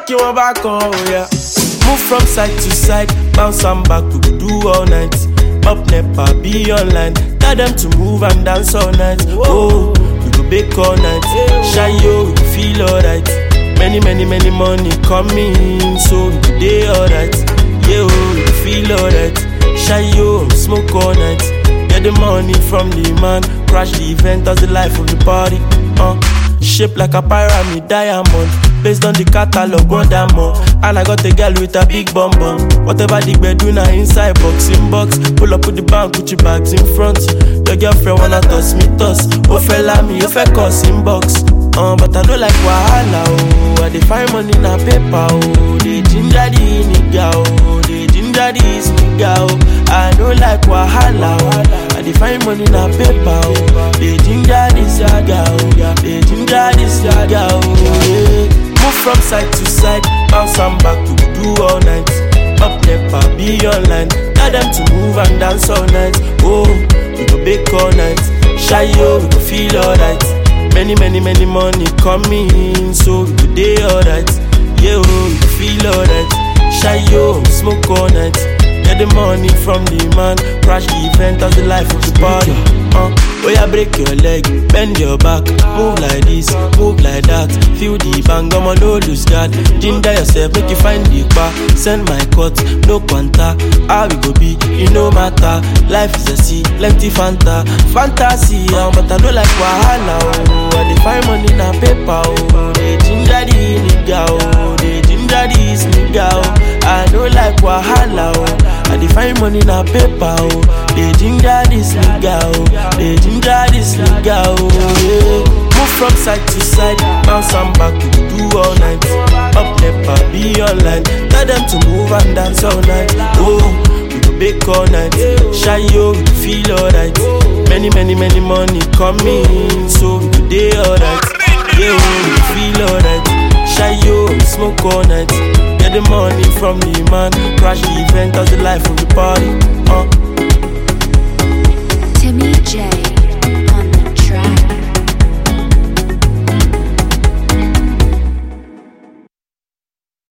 kí wọ́n bá kan, oh yeah. Move from side to side, bounce and back, we go do all night. Up nepa, be online, tell them to move and dance all night. Oh, we go bake all night, shy yo, we go feel alright. Many money coming, so we go day alright. Yeah, oh, we go feel alright. Shy yo, smoke all night. Get the money from the man, crash the event, that's the life of the party. Shaped like a pyramid diamond, based on the catalog, one more. And I got a girl with a big bum bum. Whatever the bed do now inside box in box. Pull up with the bank, put your bags in front. Your girlfriend wanna toss me toss. Oh fella me, oh fake us in box. But I don't like wahala, oh. I dey find money na paper, oh. They ginger the nigga, oh. They ginger this nigga, oh. I don't like wahala, oh. I dey find money na paper, oh. They ginger this nigga, oh. They ginger this nigga, oh. Yeah. Move from side to side, bounce and back, we do all night. Up nepa, be online, tell them to move and dance all night. Oh, we go bake all night. Shy yo, we go feel alright. Many money coming, so we go day alright. Yeah, oh, we go feel alright. Shy yo, smoke all night. Get the money from the man, crash the event, that's the life of the party. Oh yeah, break your leg, bend your back, move like this, move like that. Feel the bang, I'ma no lose God. Ginger yourself, make you find the bar. Send my cut, no quanta. How we go be, it no matter. Life is a sea, plenty fanta, fantasy. But I don't like wahala, oh. I dey find money na paper, oh. They ginger the nigga, oh. They ginger this nigga, oh. I don't like wahala, oh. I dey find money na paper, oh. They ginger this nigga, oh. They ginger this nigga, oh. Yeah. Move from side to side, bounce and back, we do all night. Up nepa, be online, tell them to move and dance all night. Oh, we go bake all night. Shy yo, we feel alright. Many money coming, so we go day alright. Yeah, we feel alright. Shy yo, we smoke all night. Get the money from the man, crash the event, that's the life of the party.